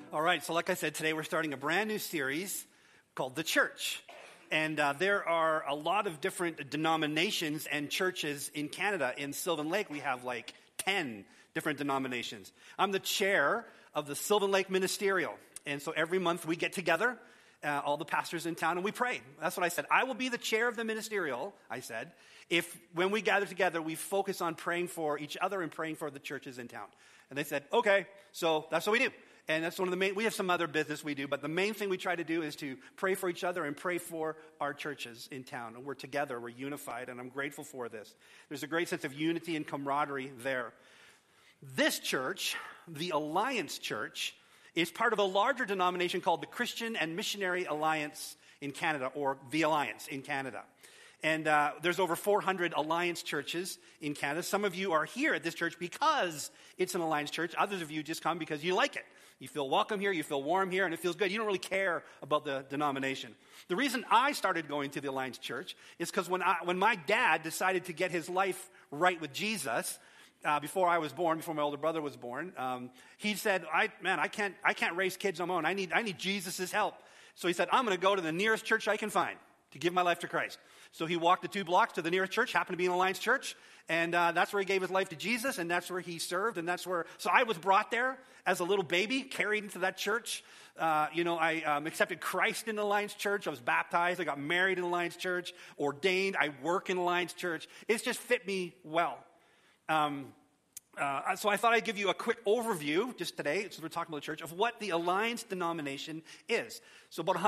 All right, so like I said, today we're starting a brand new series called The Church. And there are a lot of different denominations and churches in Canada. In Sylvan Lake, we have like 10 different denominations. I'm the chair of the Sylvan Lake Ministerial. And so every month we get together, all the pastors in town, and we pray. That's what I said. I will be the chair of the ministerial, I said, if when we gather together, we focus on praying for each other and praying for the churches in town. And they said, okay, so that's what we do. And that's one of the main, we have some other business we do, but the main thing we try to do is to pray for each other and pray for our churches in town. And we're together, we're unified, and I'm grateful for this. There's a great sense of unity and camaraderie there. This church, the Alliance Church, is part of a larger denomination called the Christian and Missionary Alliance in Canada, or the Alliance in Canada. And there's over 400 Alliance churches in Canada. Some of you are here at this church because it's an Alliance church. Others of you just come because you like it. You feel welcome here, you feel warm here, and it feels good. You don't really care about the denomination. The reason I started going to the Alliance Church is because when my dad decided to get his life right with Jesus, before I was born, before my older brother was born, he said, I can't raise kids on my own. I need Jesus' help. So he said, I'm going to go to the nearest church I can find to give my life to Christ. So he walked the 2 blocks to the nearest church, happened to be an Alliance Church, and that's where he gave his life to Jesus, and that's where he served, and that's where, so I was brought there as a little baby, carried into that church. I accepted Christ in the Alliance Church. I was baptized. I got married in the Alliance Church, ordained. I work in the Alliance Church. It's just fit me well. So I thought I'd give you a quick overview just today, since we're talking about the church, of what the Alliance denomination is. So about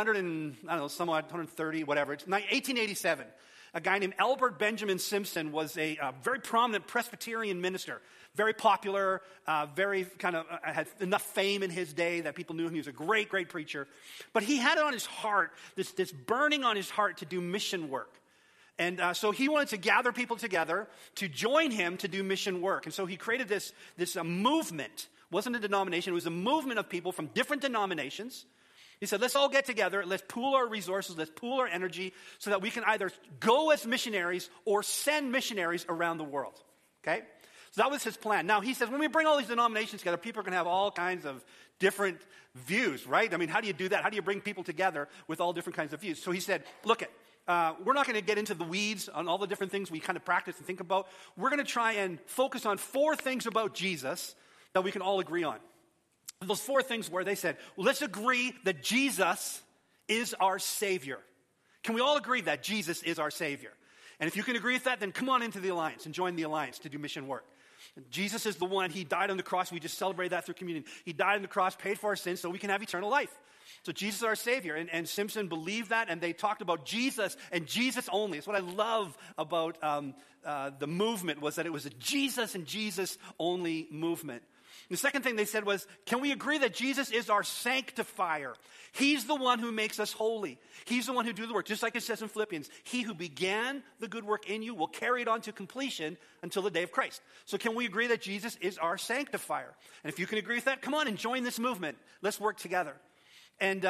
130, whatever. It's 1887. A guy named Albert Benjamin Simpson was a very prominent Presbyterian minister, very popular, very kind of had enough fame in his day that people knew him. He was a great, great preacher. But he had it on his heart, this burning on his heart to do mission work. And so he wanted to gather people together to join him to do mission work. And so he created this movement. It wasn't a denomination. It was a movement of people from different denominations. He said, let's all get together. Let's pool our resources. Let's pool our energy so that we can either go as missionaries or send missionaries around the world. Okay? So that was his plan. Now, he says, when we bring all these denominations together, people are going to have all kinds of different views, right? I mean, how do you do that? How do you bring people together with all different kinds of views? So he said, look, we're not going to get into the weeds on all the different things we kind of practice and think about. We're going to try and focus on 4 things about Jesus that we can all agree on. And those 4 things were, they said, well, let's agree that Jesus is our Savior. Can we all agree that Jesus is our Savior? And if you can agree with that, then come on into the Alliance and join the Alliance to do mission work. Jesus is the one. He died on the cross. We just celebrate that through communion. He died on the cross, paid for our sins so we can have eternal life. So Jesus is our Savior. And Simpson believed that, and they talked about Jesus and Jesus only. It's what I love about the movement, was that it was a Jesus and Jesus only movement. The second thing they said was, can we agree that Jesus is our sanctifier? He's the one who makes us holy. He's the one who does the work. Just like it says in Philippians, he who began the good work in you will carry it on to completion until the day of Christ. So can we agree that Jesus is our sanctifier? And if you can agree with that, come on and join this movement. Let's work together. And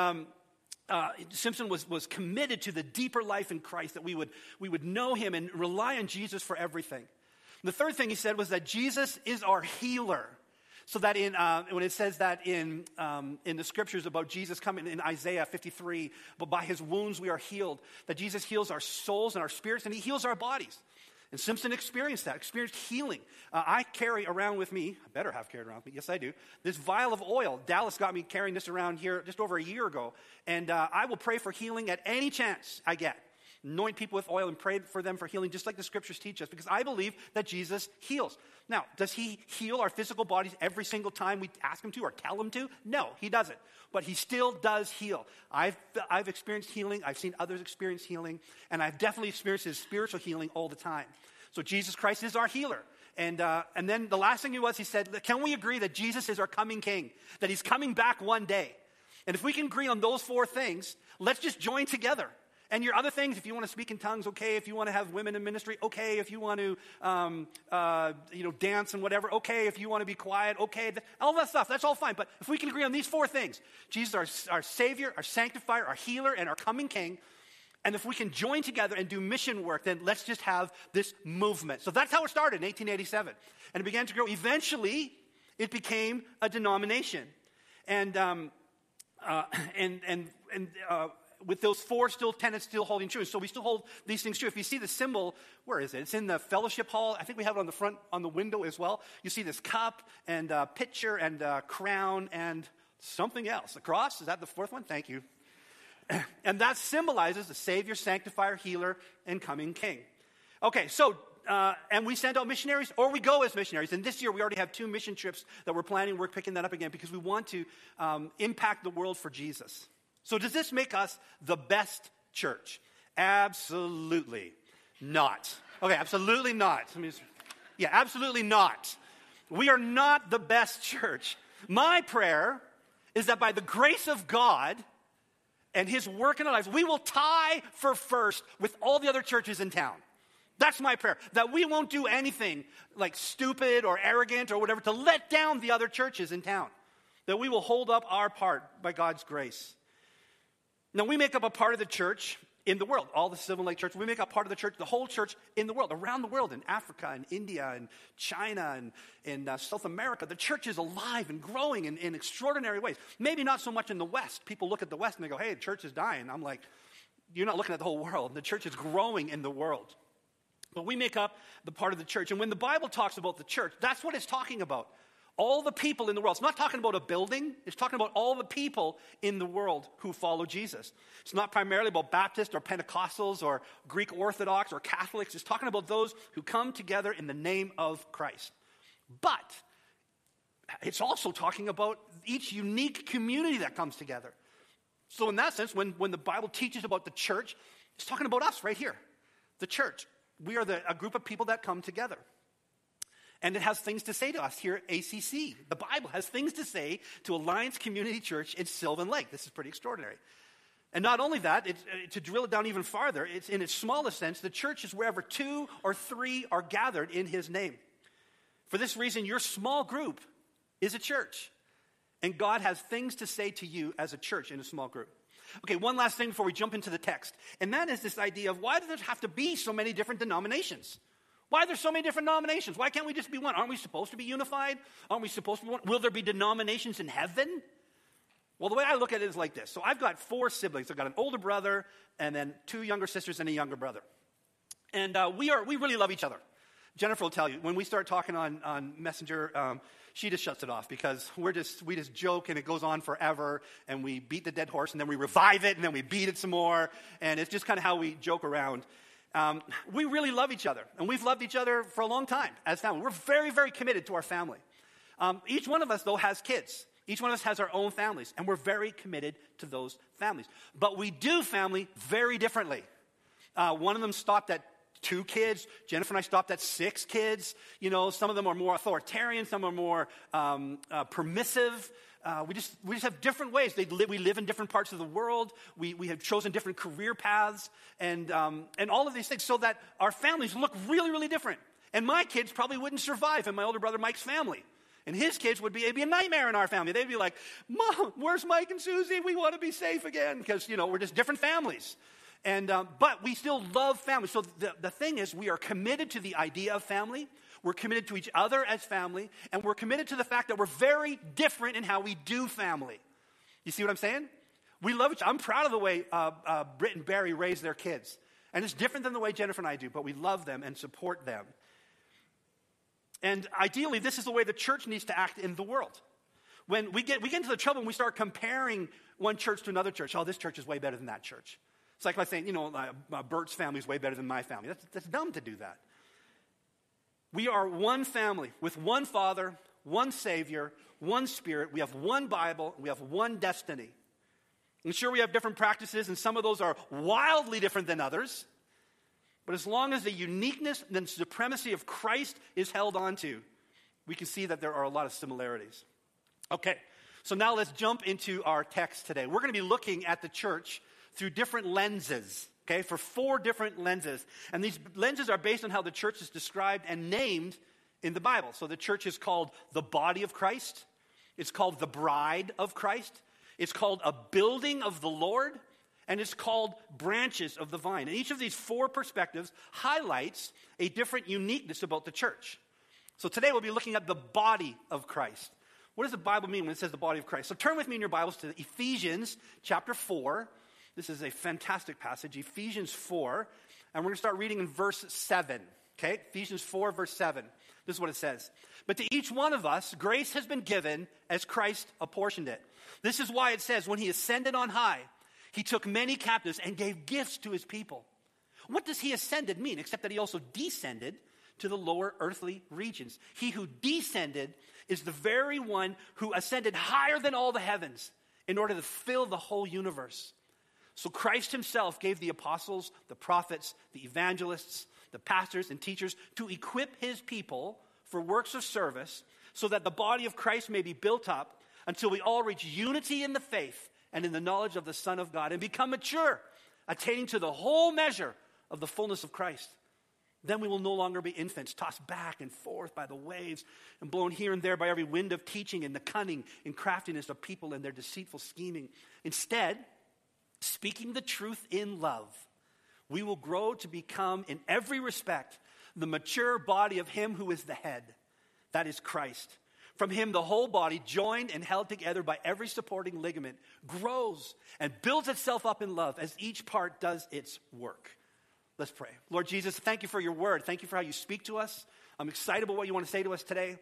Simpson was committed to the deeper life in Christ, that we would know him and rely on Jesus for everything. And the third thing he said was that Jesus is our healer. So that when it says that in the scriptures about Jesus coming in Isaiah 53, but by his wounds we are healed, that Jesus heals our souls and our spirits, and he heals our bodies. And Simpson experienced healing. I carry around with me, I better have carried around with me, yes I do, this vial of oil. Dallas got me carrying this around here just over a year ago. And I will pray for healing at any chance I get. Anoint people with oil and pray for them for healing, just like the scriptures teach us, because I believe that Jesus heals. Now, does he heal our physical bodies every single time we ask him to or tell him to? No, he doesn't. But he still does heal. I've experienced healing. I've seen others experience healing. And I've definitely experienced his spiritual healing all the time. So Jesus Christ is our healer. And then the last thing he said, can we agree that Jesus is our coming king? That he's coming back one day? And if we can agree on those 4 things, let's just join together. And your other things, if you want to speak in tongues, okay. If you want to have women in ministry, okay. If you want to, dance and whatever, okay. If you want to be quiet, okay. All that stuff, that's all fine. But if we can agree on these 4 things, Jesus, our Savior, our Sanctifier, our Healer, and our coming King, and if we can join together and do mission work, then let's just have this movement. So that's how it started in 1887. And it began to grow. Eventually, it became a denomination. And with those four tenets still holding true. So we still hold these things true. If you see the symbol, where is it? It's in the fellowship hall. I think we have it on the front, on the window as well. You see this cup and pitcher and crown and something else. The cross, is that the fourth one? Thank you. And that symbolizes the Savior, Sanctifier, Healer, and coming King. Okay, so, and we send out missionaries, or we go as missionaries. And this year we already have 2 mission trips that we're planning. We're picking that up again because we want to impact the world for Jesus. So does this make us the best church? Absolutely not. Okay, absolutely not. Yeah, absolutely not. We are not the best church. My prayer is that by the grace of God and His work in our lives, we will tie for first with all the other churches in town. That's my prayer. That we won't do anything like stupid or arrogant or whatever to let down the other churches in town. That we will hold up our part by God's grace. Now, we make up a part of the church in the world. All the Sylvan Lake Church, we make up part of the church, the whole church in the world, around the world, in Africa and India and China and in South America. The church is alive and growing in extraordinary ways. Maybe not so much in the West. People look at the West and they go, hey, the church is dying. I'm like, you're not looking at the whole world. The church is growing in the world. But we make up the part of the church. And when the Bible talks about the church, that's what it's talking about. All the people in the world. It's not talking about a building. It's talking about all the people in the world who follow Jesus. It's not primarily about Baptists or Pentecostals or Greek Orthodox or Catholics. It's talking about those who come together in the name of Christ. But it's also talking about each unique community that comes together. So in that sense, when the Bible teaches about the church, it's talking about us right here. The church. We are a group of people that come together. And it has things to say to us here at ACC. The Bible has things to say to Alliance Community Church in Sylvan Lake. This is pretty extraordinary. And not only that, to drill it down even farther, it's in its smallest sense, the church is wherever 2 or 3 are gathered in His name. For this reason, your small group is a church. And God has things to say to you as a church in a small group. Okay, one last thing before we jump into the text. And that is this idea of why does there have to be so many different denominations? Why are there so many different denominations? Why can't we just be one? Aren't we supposed to be unified? Aren't we supposed to be one? Will there be denominations in heaven? Well, the way I look at it is like this. So I've got 4 siblings. I've got an older brother and then 2 younger sisters and a younger brother. And we really love each other. Jennifer will tell you, when we start talking on Messenger, she just shuts it off because we just joke and it goes on forever and we beat the dead horse and then we revive it and then we beat it some more. And it's just kind of how we joke around. We really love each other, and we've loved each other for a long time as family. We're very, very committed to our family. Each one of us, though, has kids. Each one of us has our own families, and we're very committed to those families. But we do family very differently. One of them stopped at 2 kids. Jennifer and I stopped at 6 kids. You know, some of them are more authoritarian. Some are more permissive. We just have different ways. We live in different parts of the world. We have chosen different career paths and all of these things so that our families look really, really different. And my kids probably wouldn't survive in my older brother Mike's family. And his kids it'd be a nightmare in our family. They'd be like, Mom, where's Mike and Susie? We want to be safe again. Because, we're just different families. And but we still love family. So the thing is, we are committed to the idea of family. We're committed to each other as family. And we're committed to the fact that we're very different in how we do family. You see what I'm saying? We love each other. I'm proud of the way Britt and Barry raise their kids. And it's different than the way Jennifer and I do. But we love them and support them. And ideally, this is the way the church needs to act in the world. When we get into the trouble when we start comparing one church to another church. Oh, this church is way better than that church. It's like saying, Bert's family is way better than my family. That's dumb to do that. We are one family with one Father, one Savior, one Spirit. We have one Bible. We have one destiny. And sure, we have different practices, and some of those are wildly different than others. But as long as the uniqueness and the supremacy of Christ is held onto, we can see that there are a lot of similarities. Okay, so now let's jump into our text today. We're going to be looking at the church through different lenses, okay, for 4 different lenses. And these lenses are based on how the church is described and named in the Bible. So the church is called the body of Christ. It's called the bride of Christ. It's called a building of the Lord. And it's called branches of the vine. And each of these 4 perspectives highlights a different uniqueness about the church. So today we'll be looking at the body of Christ. What does the Bible mean when it says the body of Christ? So turn with me in your Bibles to Ephesians chapter 4. This is a fantastic passage, Ephesians 4. And we're going to start reading in verse 7. Okay, Ephesians 4, verse 7. This is what it says. But to each one of us, grace has been given as Christ apportioned it. This is why it says, when he ascended on high, he took many captives and gave gifts to his people. What does he ascended mean, except that he also descended to the lower earthly regions? He who descended is the very one who ascended higher than all the heavens in order to fill the whole universe. So Christ himself gave the apostles, the prophets, the evangelists, the pastors and teachers to equip his people for works of service so that the body of Christ may be built up until we all reach unity in the faith and in the knowledge of the Son of God and become mature, attaining to the whole measure of the fullness of Christ. Then we will no longer be infants, tossed back and forth by the waves and blown here and there by every wind of teaching and the cunning and craftiness of people and their deceitful scheming. Instead, speaking the truth in love, we will grow to become, in every respect, the mature body of him who is the head, that is Christ. From him, the whole body, joined and held together by every supporting ligament, grows and builds itself up in love as each part does its work. Let's pray. Lord Jesus, thank you for your word. Thank you for how you speak to us. I'm excited about what you want to say to us today.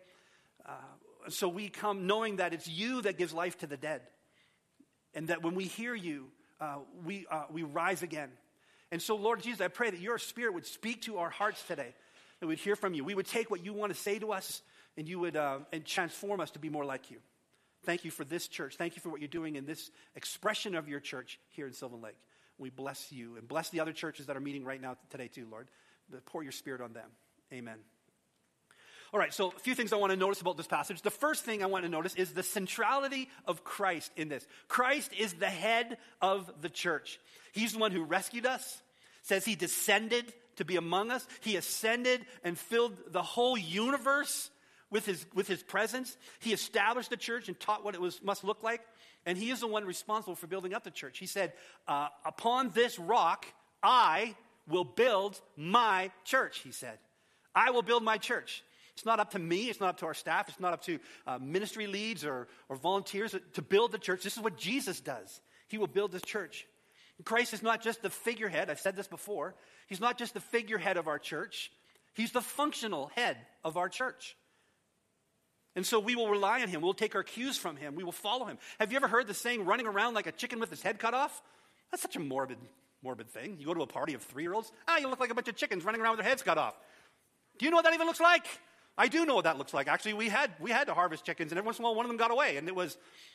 So we come knowing that it's you that gives life to the dead. And that when we hear you, we rise again. And so, Lord Jesus, I pray that your Spirit would speak to our hearts today, that we'd hear from you. We would take what you want to say to us, and you would and transform us to be more like you. Thank you for this church. Thank you for what you're doing in this expression of your church here in Sylvan Lake. We bless you, and bless the other churches that are meeting right now today too, Lord. Pour your Spirit on them. Amen. All right, so a few things I want to notice about this passage. The first thing I want to notice is the centrality of Christ in this. Christ is the head of the church. He's the one who rescued us. Says he descended to be among us. He ascended and filled the whole universe with his presence. He established the church and taught what it must look like. And he is the one responsible for building up the church. He said, upon this rock, I will build my church, he said. I will build my church. It's not up to me. It's not up to our staff. It's not up to ministry leads or volunteers to build the church. This is what Jesus does. He will build this church. Christ is not just the figurehead. I've said this before. He's not just the figurehead of our church. He's the functional head of our church. And so we will rely on him. We'll take our cues from him. We will follow him. Have you ever heard the saying, running around like a chicken with his head cut off? That's such a morbid thing. You go to a party of 3-year-olds. You look like a bunch of chickens running around with their heads cut off. Do you know what that even looks like? I do know what that looks like. Actually, we had to harvest chickens, and every once in a while one of them got away. And it was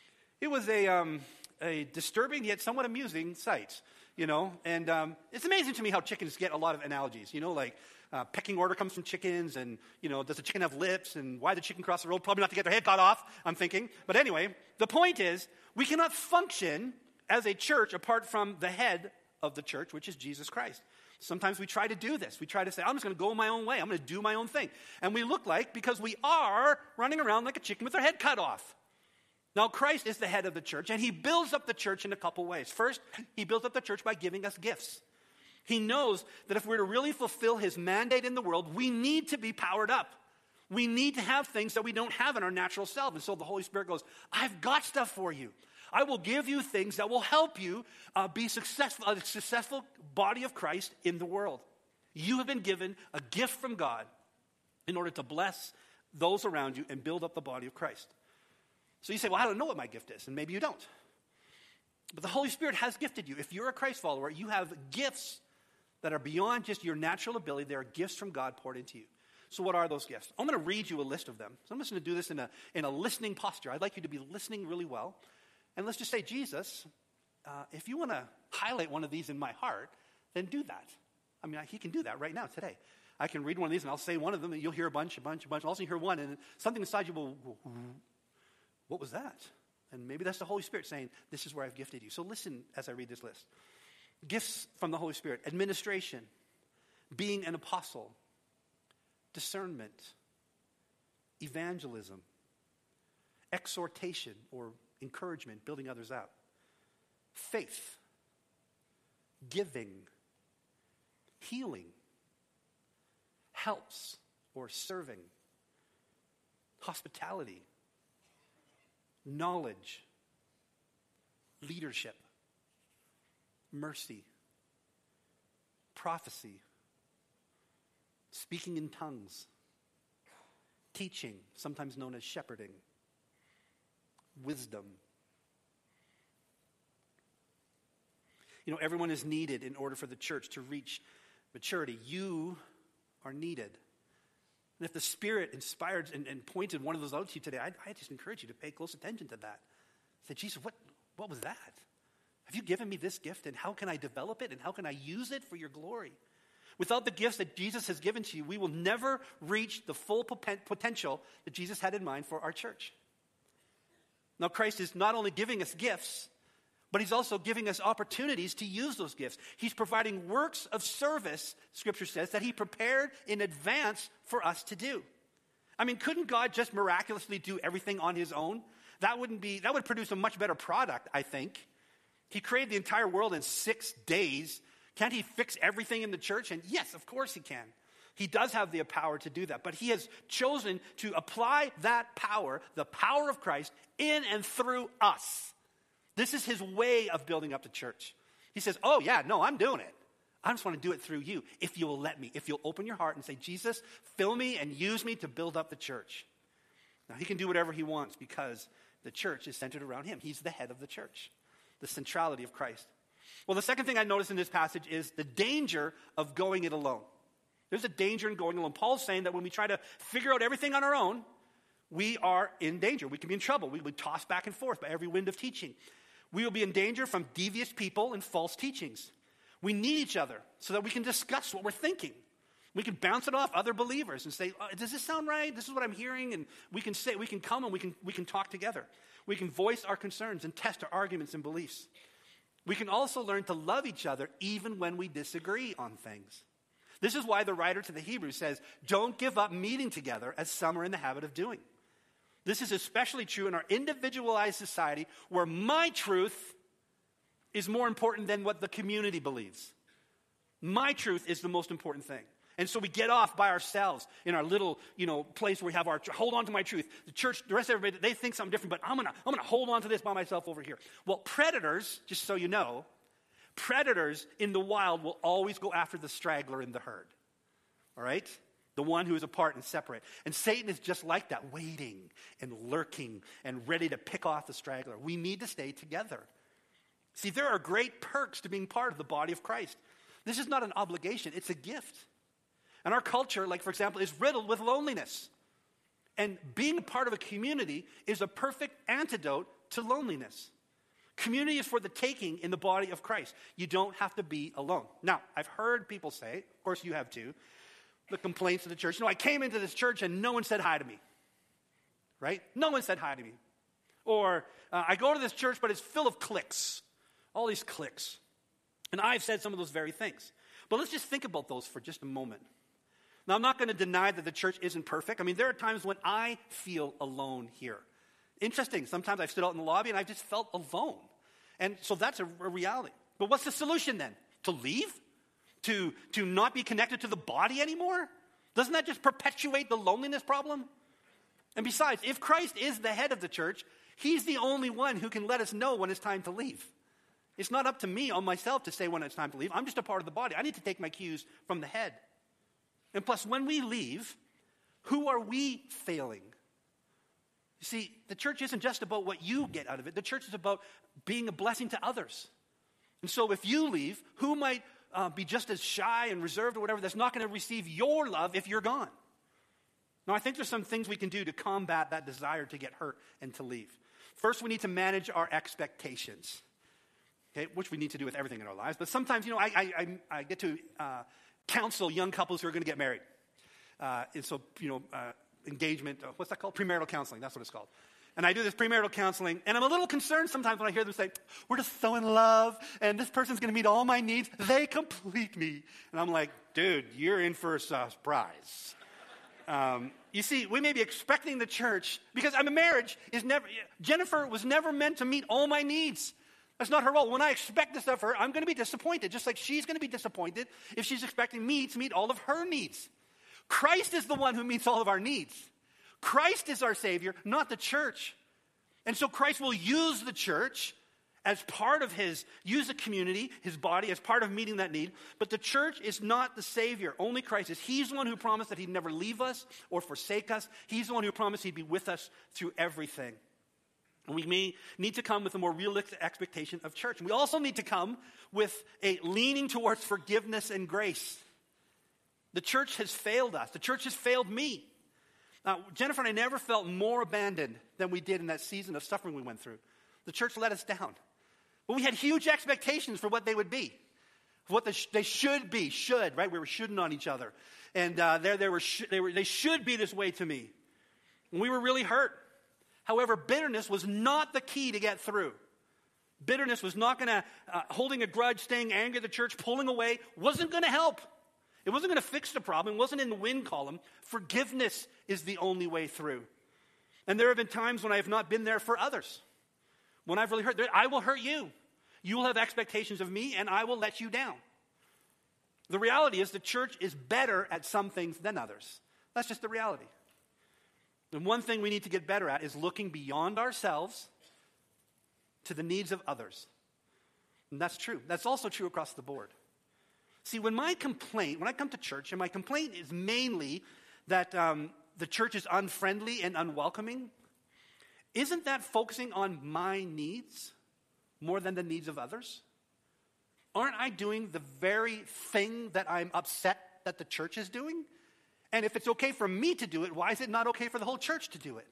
a disturbing yet somewhat amusing sight, you know. And it's amazing to me how chickens get a lot of analogies, you know, like pecking order comes from chickens, and, you know, does the chicken have lips, and why the chicken cross the road? Probably not to get their head cut off, I'm thinking. But anyway, the point is, we cannot function as a church apart from the head of the church, which is Jesus Christ. Sometimes we try to do this. We try to say, I'm just going to go my own way. I'm going to do my own thing. And we look like, because we are running around like a chicken with our head cut off. Now, Christ is the head of the church, and he builds up the church in a couple ways. First, he builds up the church by giving us gifts. He knows that if we're to really fulfill his mandate in the world, we need to be powered up. We need to have things that we don't have in our natural self. And so the Holy Spirit goes, I've got stuff for you. I will give you things that will help you be successful, a successful body of Christ in the world. You have been given a gift from God in order to bless those around you and build up the body of Christ. So you say, well, I don't know what my gift is, and maybe you don't. But the Holy Spirit has gifted you. If you're a Christ follower, you have gifts that are beyond just your natural ability. They are gifts from God poured into you. So what are those gifts? I'm going to read you a list of them. So I'm just going to do this in a listening posture. I'd like you to be listening really well. And let's just say, Jesus, if you want to highlight one of these in my heart, then do that. I mean, he can do that right now, today. I can read one of these, and I'll say one of them, and you'll hear a bunch. Also, you hear one, and something inside you will, what was that? And maybe that's the Holy Spirit saying, this is where I've gifted you. So listen as I read this list. Gifts from the Holy Spirit: administration, being an apostle, discernment, evangelism, exhortation or encouragement, building others up, faith, giving, healing, helps or serving, hospitality, knowledge, leadership, mercy, prophecy, speaking in tongues, teaching, sometimes known as shepherding, wisdom. Everyone is needed in order for the church to reach maturity. You are needed. And if the Spirit inspired and pointed one of those out to you today, I just encourage you to pay close attention to that. Say, Jesus, what was that? Have you given me this gift, and how can I develop it, and how can I use it for your glory? Without the gifts that Jesus has given to you, we will never reach the full potential that Jesus had in mind for our church. Now, Christ is not only giving us gifts, but he's also giving us opportunities to use those gifts. He's providing works of service, Scripture says, that he prepared in advance for us to do. I mean, couldn't God just miraculously do everything on his own? That would produce a much better product, I think. He created the entire world in 6 days. Can't he fix everything in the church? And yes, of course he can. He does have the power to do that, but he has chosen to apply that power, the power of Christ, in and through us. This is his way of building up the church. He says, oh yeah, no, I'm doing it. I just want to do it through you, if you will let me, if you'll open your heart and say, Jesus, fill me and use me to build up the church. Now, he can do whatever he wants because the church is centered around him. He's the head of the church, the centrality of Christ. Well, the second thing I notice in this passage is the danger of going it alone. There's a danger in going alone. Paul's saying that when we try to figure out everything on our own, we are in danger. We can be in trouble. We will be tossed back and forth by every wind of teaching. We will be in danger from devious people and false teachings. We need each other so that we can discuss what we're thinking. We can bounce it off other believers and say, does this sound right? This is what I'm hearing. And we can come and we can talk together. We can voice our concerns and test our arguments and beliefs. We can also learn to love each other even when we disagree on things. This is why the writer to the Hebrews says, don't give up meeting together as some are in the habit of doing. This is especially true in our individualized society where my truth is more important than what the community believes. My truth is the most important thing. And so we get off by ourselves in our little, place where we have our, hold on to my truth. The church, the rest of everybody, they think something different, but I'm gonna hold on to this by myself over here. Well, predators, just so you know, predators in the wild will always go after the straggler in the herd. All right? The one who is apart and separate. And Satan is just like that, waiting and lurking and ready to pick off the straggler. We need to stay together. See, there are great perks to being part of the body of Christ. This is not an obligation, it's a gift. And our culture, like for example, is riddled with loneliness. And being a part of a community is a perfect antidote to loneliness. Community is for the taking in the body of Christ. You don't have to be alone. Now, I've heard people say, of course you have too, the complaints of the church. I came into this church and no one said hi to me. Right? No one said hi to me. Or, I go to this church, but it's full of cliques. All these cliques. And I've said some of those very things. But let's just think about those for just a moment. Now, I'm not going to deny that the church isn't perfect. I mean, there are times when I feel alone here. Interesting. Sometimes I've stood out in the lobby and I've just felt alone. And so that's a reality. But what's the solution then? To leave? To not be connected to the body anymore? Doesn't that just perpetuate the loneliness problem? And besides, if Christ is the head of the church, he's the only one who can let us know when it's time to leave. It's not up to me or myself to say when it's time to leave. I'm just a part of the body. I need to take my cues from the head. And plus, when we leave, who are we failing? You see, the church isn't just about what you get out of it. The church is about being a blessing to others. And so if you leave, who might be just as shy and reserved or whatever that's not going to receive your love if you're gone? Now, I think there's some things we can do to combat that desire to get hurt and to leave. First, we need to manage our expectations, okay, which we need to do with everything in our lives. But sometimes, I get to counsel young couples who are going to get married. And so, engagement, what's that called? Premarital counseling, that's what it's called. And I do this premarital counseling, and I'm a little concerned sometimes when I hear them say, we're just so in love, and this person's going to meet all my needs. They complete me. And I'm like, dude, you're in for a surprise. You see, we may be expecting the church, because Jennifer was never meant to meet all my needs. That's not her role. When I expect this of her, I'm going to be disappointed, just like she's going to be disappointed if she's expecting me to meet all of her needs. Christ is the one who meets all of our needs. Christ is our Savior, not the church. And so Christ will use the church as part of use the community, his body, as part of meeting that need. But the church is not the Savior. Only Christ is. He's the one who promised that he'd never leave us or forsake us. He's the one who promised he'd be with us through everything. And we may need to come with a more realistic expectation of church. We also need to come with a leaning towards forgiveness and grace. The church has failed us. The church has failed me. Now, Jennifer and I never felt more abandoned than we did in that season of suffering we went through. The church let us down. But we had huge expectations for what they would be, what they should be, right? We were shoulding on each other. And they should be this way to me. And we were really hurt. However, bitterness was not the key to get through. Bitterness was not going to, holding a grudge, staying angry at the church, pulling away, wasn't going to help. It wasn't going to fix the problem. It wasn't in the win column. Forgiveness is the only way through. And there have been times when I have not been there for others. When I've really hurt, I will hurt you. You will have expectations of me, and I will let you down. The reality is the church is better at some things than others. That's just the reality. And one thing we need to get better at is looking beyond ourselves to the needs of others. And that's true. That's also true across the board. See, when I come to church, and my complaint is mainly that the church is unfriendly and unwelcoming, isn't that focusing on my needs more than the needs of others? Aren't I doing the very thing that I'm upset that the church is doing? And if it's okay for me to do it, why is it not okay for the whole church to do it?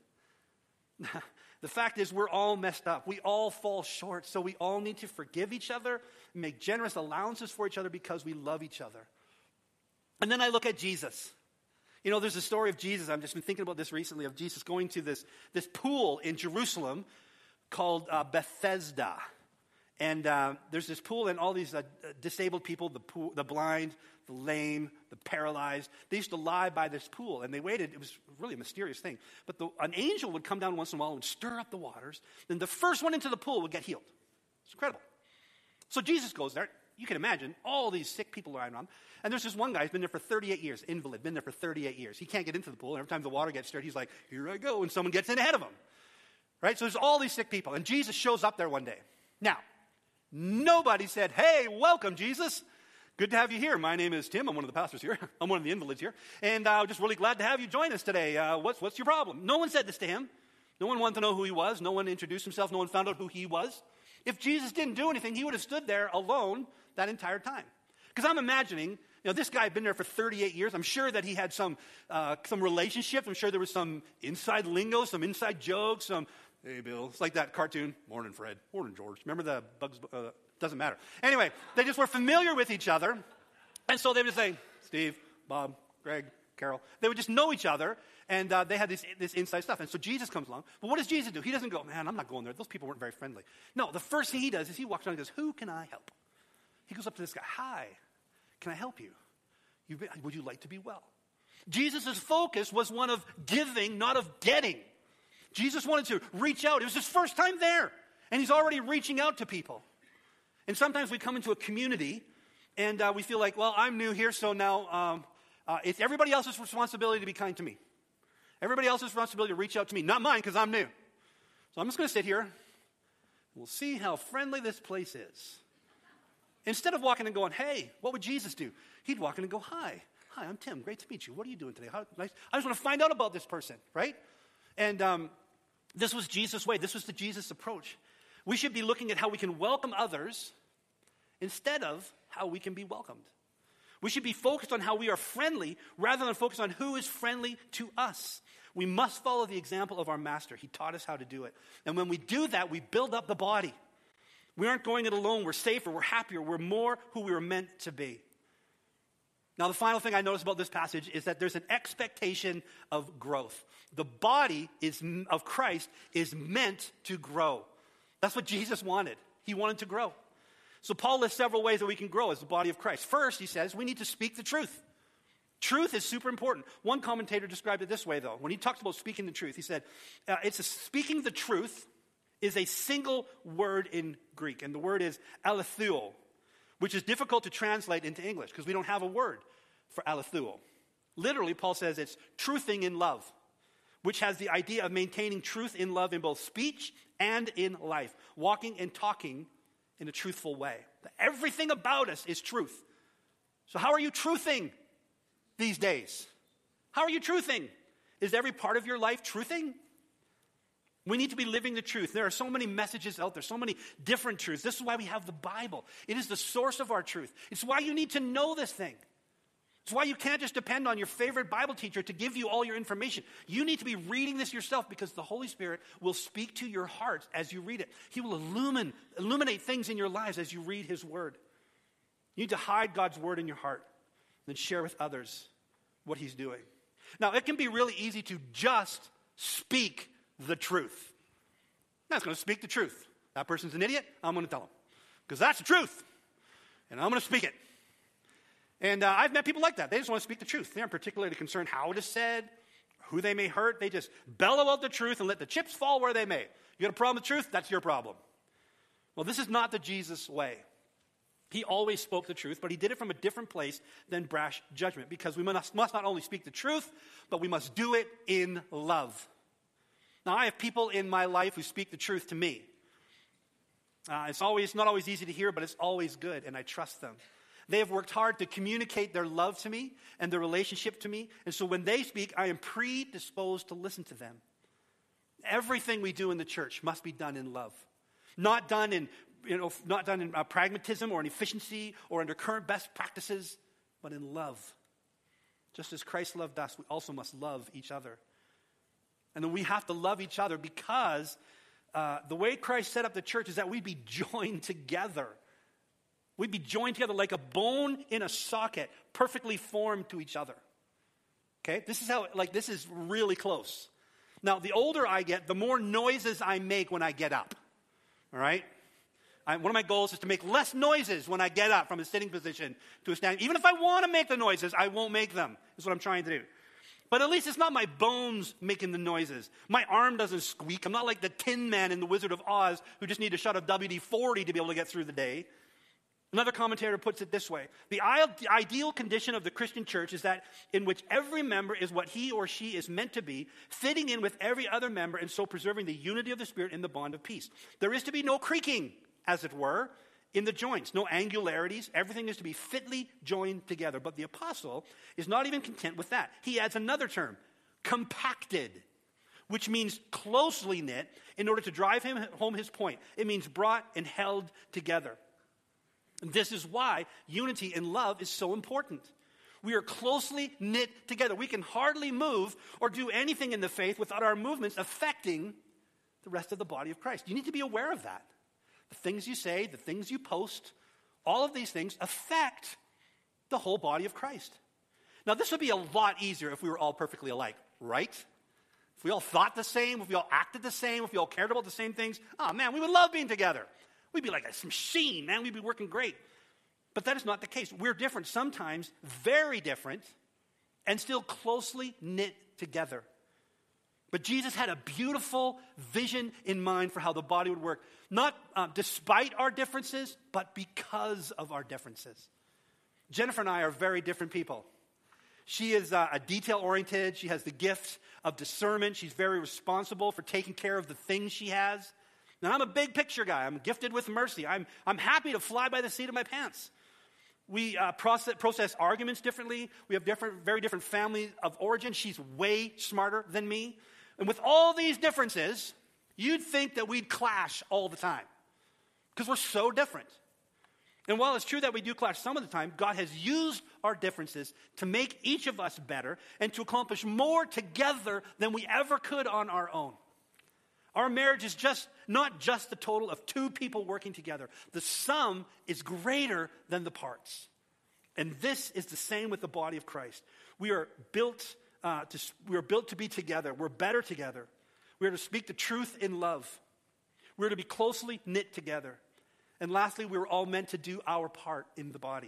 The fact is, we're all messed up. We all fall short. So we all need to forgive each other, make generous allowances for each other because we love each other. And then I look at Jesus. You know, there's a story of Jesus. I've just been thinking about this recently, of Jesus going to this pool in Jerusalem called Bethesda. And there's this pool, and all these disabled people, the blind, the lame, the paralyzed, they used to lie by this pool, and they waited. It was really a mysterious thing. But an angel would come down once in a while and stir up the waters. Then the first one into the pool would get healed. It's incredible. So Jesus goes there. You can imagine all these sick people lying around. And there's this one guy who's been there for 38 years, invalid, been there for 38 years. He can't get into the pool. And every time the water gets stirred, he's like, here I go. And someone gets in ahead of him. Right? So there's all these sick people. And Jesus shows up there one day. Now, nobody said, hey, welcome, Jesus. Good to have you here. My name is Tim. I'm one of the pastors here. I'm one of the invalids here. And I'm just really glad to have you join us today. What's your problem? No one said this to him. No one wanted to know who he was. No one introduced himself. No one found out who he was. If Jesus didn't do anything, he would have stood there alone that entire time. Because I'm imagining, this guy had been there for 38 years. I'm sure that he had some relationship. I'm sure there was some inside lingo, some inside jokes, hey, Bill. It's like that cartoon. Morning, Fred. Morning, George. Remember the Bugs? Doesn't matter. Anyway, they just were familiar with each other. And so they would say, Steve, Bob, Greg, Carol. They would just know each other. And they had this inside stuff. And so Jesus comes along. But what does Jesus do? He doesn't go, man, I'm not going there. Those people weren't very friendly. No, the first thing he does is he walks around and goes, who can I help? He goes up to this guy. Hi, can I help you? Would you like to be well? Jesus' focus was one of giving, not of getting. Jesus wanted to reach out. It was his first time there. And he's already reaching out to people. And sometimes we come into a community and we feel like, well, I'm new here, so now it's everybody else's responsibility to be kind to me. Everybody else's responsibility to reach out to me, not mine because I'm new. So I'm just going to sit here. We'll see how friendly this place is. Instead of walking and going, hey, what would Jesus do? He'd walk in and go, hi, I'm Tim. Great to meet you. What are you doing today? Nice. I just want to find out about this person, right? And this was Jesus' way. This was the Jesus approach. We should be looking at how we can welcome others instead of how we can be welcomed. We should be focused on how we are friendly rather than focus on who is friendly to us. We must follow the example of our master. He taught us how to do it. And when we do that, we build up the body. We aren't going it alone. We're safer. We're happier. We're more who we were meant to be. Now, the final thing I notice about this passage is that there's an expectation of growth. The body of Christ is meant to grow. That's what Jesus wanted. He wanted to grow. So Paul lists several ways that we can grow as the body of Christ. First, he says, we need to speak the truth. Truth is super important. One commentator described it this way, though. When he talks about speaking the truth, he said, speaking the truth is a single word in Greek. And the word is aletheuo, which is difficult to translate into English because we don't have a word for aletheuo. Literally, Paul says it's truthing in love. which has the idea of maintaining truth in love in both speech and in life, walking and talking in a truthful way. Everything about us is truth. So how are you truthing these days? How are you truthing? Is every part of your life truthing? We need to be living the truth. There are so many messages out there, so many different truths. This is why we have the Bible. It is the source of our truth. It's why you need to know this thing. It's why you can't just depend on your favorite Bible teacher to give you all your information. You need to be reading this yourself because the Holy Spirit will speak to your heart as you read it. He will illuminate things in your lives as you read his word. You need to hide God's word in your heart and then share with others what he's doing. Now, it can be really easy to just speak the truth. I'm just going to speak the truth. That person's an idiot. I'm going to tell him because that's the truth. And I'm going to speak it. And I've met people like that. They just want to speak the truth. They aren't particularly concerned how it is said, who they may hurt. They just bellow out the truth and let the chips fall where they may. You got a problem with truth? That's your problem. Well, this is not the Jesus way. He always spoke the truth, but he did it from a different place than brash judgment because we must not only speak the truth, but we must do it in love. Now, I have people in my life who speak the truth to me. It's not always easy to hear, but it's always good, and I trust them. They have worked hard to communicate their love to me and their relationship to me. And so when they speak, I am predisposed to listen to them. Everything we do in the church must be done in love. Not done in pragmatism or in efficiency or under current best practices, but in love. Just as Christ loved us, we also must love each other. And then we have to love each other because the way Christ set up the church is that we'd be joined together. We'd be joined together like a bone in a socket, perfectly formed to each other. Okay? This is really close. Now, the older I get, the more noises I make when I get up. All right? One of my goals is to make less noises when I get up from a sitting position to a standing. Even if I want to make the noises, I won't make them. That's what I'm trying to do. But at least it's not my bones making the noises. My arm doesn't squeak. I'm not like the Tin Man in The Wizard of Oz who just need to shut a WD-40 to be able to get through the day. Another commentator puts it this way. The ideal condition of the Christian church is that in which every member is what he or she is meant to be, fitting in with every other member and so preserving the unity of the Spirit in the bond of peace. There is to be no creaking, as it were, in the joints, no angularities. Everything is to be fitly joined together. But the apostle is not even content with that. He adds another term, compacted, which means closely knit in order to drive home his point. It means brought and held together. And this is why unity in love is so important. We are closely knit together. We can hardly move or do anything in the faith without our movements affecting the rest of the body of Christ. You need to be aware of that. The things you say, the things you post, all of these things affect the whole body of Christ. Now, this would be a lot easier if we were all perfectly alike, right? If we all thought the same, if we all acted the same, if we all cared about the same things, oh man, we would love being together. We'd be like a machine, man. We'd be working great. But that is not the case. We're different, sometimes very different, and still closely knit together. But Jesus had a beautiful vision in mind for how the body would work. Not despite our differences, but because of our differences. Jennifer and I are very different people. She is a detail-oriented. She has the gift of discernment. She's very responsible for taking care of the things she has. Now, I'm a big picture guy. I'm gifted with mercy. I'm happy to fly by the seat of my pants. We process arguments differently. We have very different families of origin. She's way smarter than me. And with all these differences, you'd think that we'd clash all the time because we're so different. And while it's true that we do clash some of the time, God has used our differences to make each of us better and to accomplish more together than we ever could on our own. Our marriage is not just the total of two people working together. The sum is greater than the parts. And this is the same with the body of Christ. We are built to be together. We're better together. We are to speak the truth in love. We're to be closely knit together. And lastly, we were all meant to do our part in the body.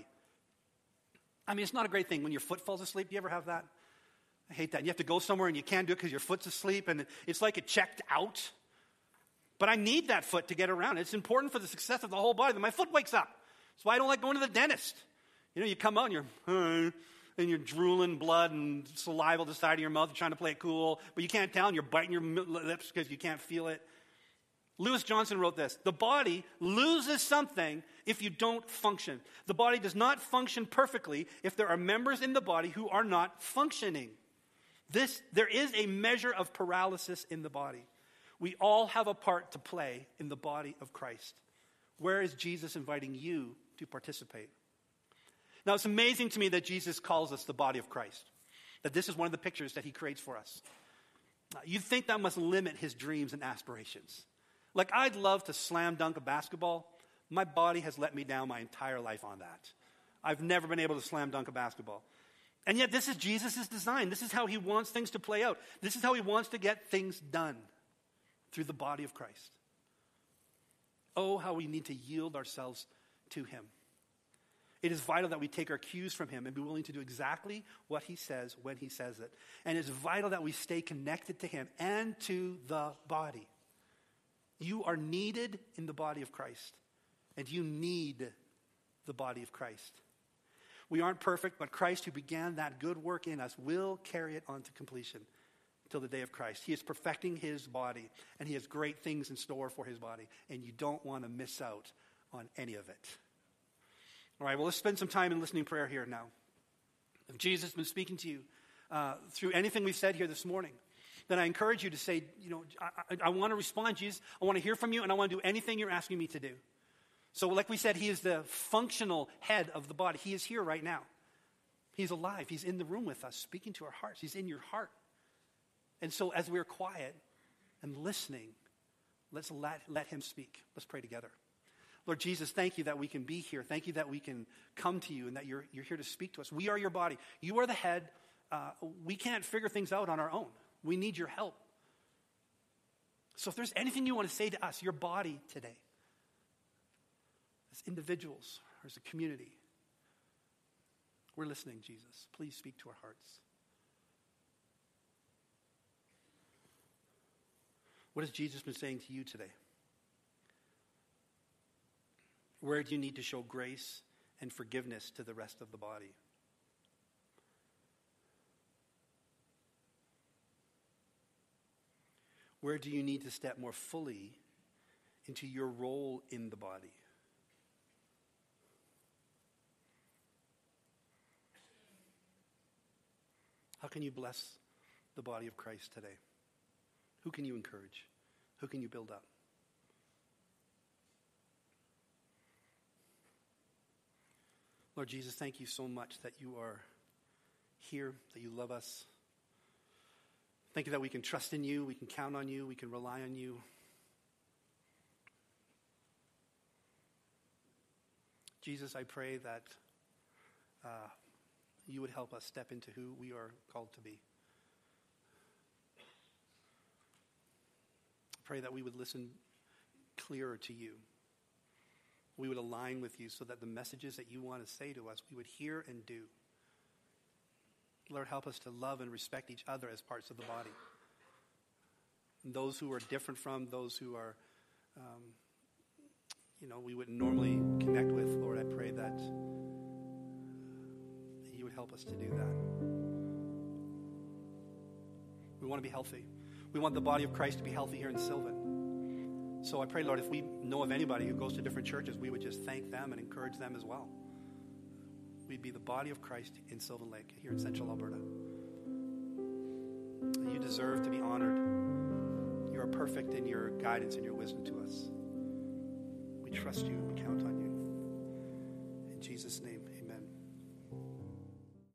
I mean, it's not a great thing when your foot falls asleep. Do you ever have that? I hate that. You have to go somewhere and you can't do it because your foot's asleep and it's like it checked out. But I need that foot to get around. It's important for the success of the whole body that my foot wakes up. That's why I don't like going to the dentist. You know, you come out and and you're drooling blood and saliva to the side of your mouth. You're trying to play it cool, but you can't tell, and you're biting your lips because you can't feel it. Lewis Johnson wrote this: the body loses something if you don't function. The body does not function perfectly if there are members in the body who are not functioning. There is a measure of paralysis in the body. We all have a part to play in the body of Christ. Where is Jesus inviting you to participate? Now, it's amazing to me that Jesus calls us the body of Christ, that this is one of the pictures that he creates for us. You'd think that must limit his dreams and aspirations. Like, I'd love to slam dunk a basketball. My body has let me down my entire life on that. I've never been able to slam dunk a basketball. And yet this is Jesus' design. This is how he wants things to play out. This is how he wants to get things done, through the body of Christ. Oh, how we need to yield ourselves to him. It is vital that we take our cues from him and be willing to do exactly what he says when he says it. And it's vital that we stay connected to him and to the body. You are needed in the body of Christ, and you need the body of Christ. We aren't perfect, but Christ, who began that good work in us, will carry it on to completion till the day of Christ. He is perfecting his body, and he has great things in store for his body, and you don't want to miss out on any of it. All right, well, let's spend some time in listening prayer here now. If Jesus has been speaking to you through anything we've said here this morning, then I encourage you to say, I want to respond, Jesus. I want to hear from you, and I want to do anything you're asking me to do. So like we said, he is the functional head of the body. He is here right now. He's alive. He's in the room with us, speaking to our hearts. He's in your heart. And so as we're quiet and listening, let's let him speak. Let's pray together. Lord Jesus, thank you that we can be here. Thank you that we can come to you and that you're here to speak to us. We are your body. You are the head. We can't figure things out on our own. We need your help. So if there's anything you want to say to us, your body today, as individuals or as a community, we're listening, Jesus. Please speak to our hearts. What has Jesus been saying to you today? Where do you need to show grace and forgiveness to the rest of the body? Where do you need to step more fully into your role in the body? How can you bless the body of Christ today? Who can you encourage? Who can you build up? Lord Jesus, thank you so much that you are here, that you love us. Thank you that we can trust in you, we can count on you, we can rely on you. Jesus, I pray that you would help us step into who we are called to be. I pray that we would listen clearer to you. We would align with you so that the messages that you want to say to us, we would hear and do. Lord, help us to love and respect each other as parts of the body. And those who are different from, those who are, we wouldn't normally connect with, Lord, I pray that you would help us to do that. We want to be healthy. We want the body of Christ to be healthy here in Sylvan. So I pray, Lord, if we know of anybody who goes to different churches, we would just thank them and encourage them as well. We'd be the body of Christ in Sylvan Lake, here in Central Alberta. You deserve to be honored. You are perfect in your guidance and your wisdom to us. We trust you. We count on you. In Jesus' name.